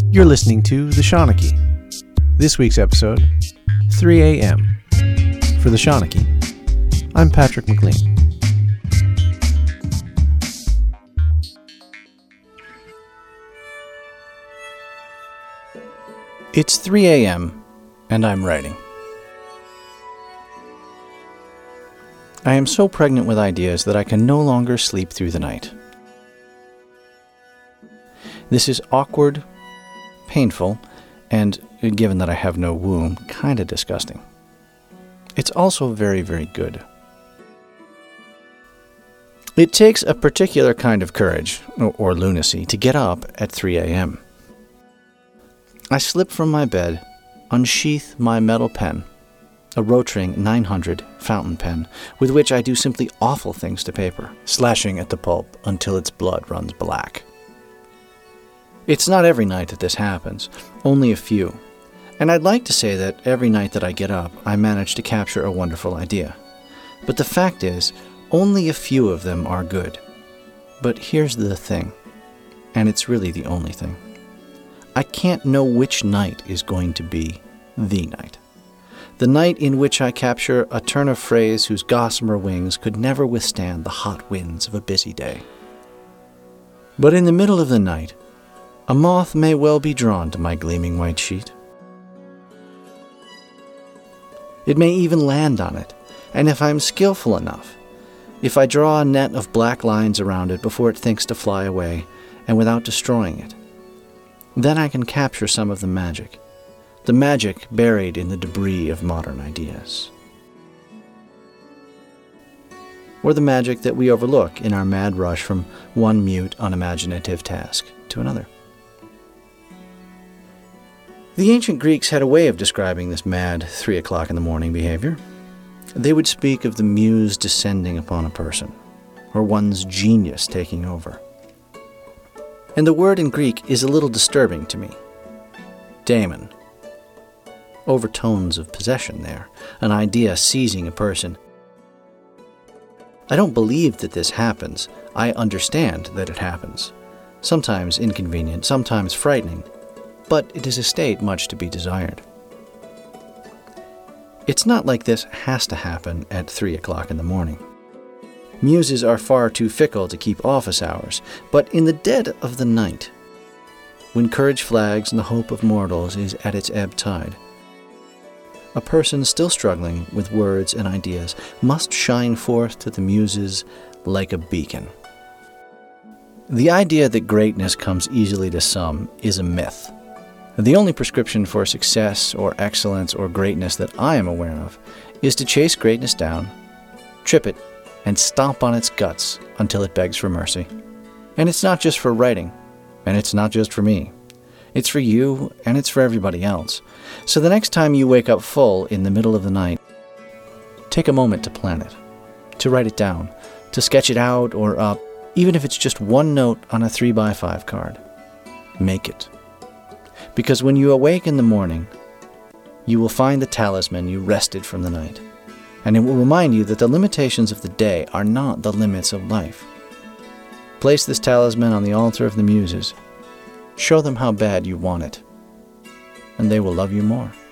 You're listening to The Shawnee. This week's episode, 3 a.m. For The Shawnee, I'm Patrick McLean. It's 3 a.m. and I'm writing. I am so pregnant with ideas that I can no longer sleep through the night. This is awkward, painful, and, given that I have no womb, kind of disgusting. It's also very, very good. It takes a particular kind of courage, or lunacy, to get up at 3 a.m. I slip from my bed, unsheath my metal pen, a Rotring 900 fountain pen, with which I do simply awful things to paper, slashing at the pulp until its blood runs black. It's not every night that this happens, only a few, and I'd like to say that every night that I get up, I manage to capture a wonderful idea. But the fact is, only a few of them are good. But here's the thing, and it's really the only thing. I can't know which night is going to be the night. The night in which I capture a turn of phrase whose gossamer wings could never withstand the hot winds of a busy day. But in the middle of the night, a moth may well be drawn to my gleaming white sheet. It may even land on it, and if I'm skillful enough, if I draw a net of black lines around it before it thinks to fly away, and without destroying it, then I can capture some of the magic buried in the debris of modern ideas. Or the magic that we overlook in our mad rush from one mute, unimaginative task to another. The ancient Greeks had a way of describing this mad 3 o'clock in the morning behavior. They would speak of the muse descending upon a person, or one's genius taking over. And the word in Greek is a little disturbing to me. Daemon. Overtones of possession there, an idea seizing a person. I don't believe that this happens. I understand that it happens. Sometimes inconvenient, sometimes frightening, but it is a state much to be desired. It's not like this has to happen at 3 o'clock in the morning. Muses are far too fickle to keep office hours, but in the dead of the night, when courage flags and the hope of mortals is at its ebb tide, a person still struggling with words and ideas must shine forth to the muses like a beacon. The idea that greatness comes easily to some is a myth. The only prescription for success or excellence or greatness that I am aware of is to chase greatness down, trip it, and stomp on its guts until it begs for mercy. And it's not just for writing, and it's not just for me. It's for you, and it's for everybody else. So the next time you wake up full in the middle of the night, take a moment to plan it, to write it down, to sketch it out or up, even if it's just one note on a 3x5 card. Make it. Because when you awake in the morning, you will find the talisman you wrested from the night, and it will remind you that the limitations of the day are not the limits of life. Place this talisman on the altar of the muses. Show them how bad you want it, and they will love you more.